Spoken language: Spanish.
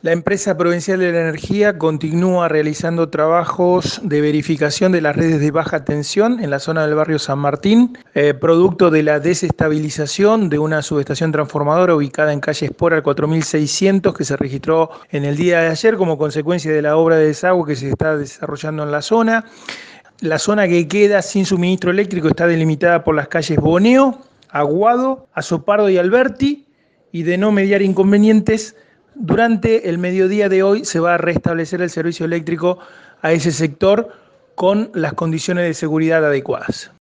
La empresa provincial de la energía continúa realizando trabajos de verificación de las redes de baja tensión en la zona del barrio San Martín, producto de la desestabilización de una subestación transformadora ubicada en calle Espora al 4600 que se registró en el día de ayer como consecuencia de la obra de desagüe que se está desarrollando en la zona. La zona que queda sin suministro eléctrico está delimitada por las calles Boneo, Aguado, Azopardo y Alberti, y de no mediar inconvenientes, durante el mediodía de hoy se va a restablecer el servicio eléctrico a ese sector con las condiciones de seguridad adecuadas.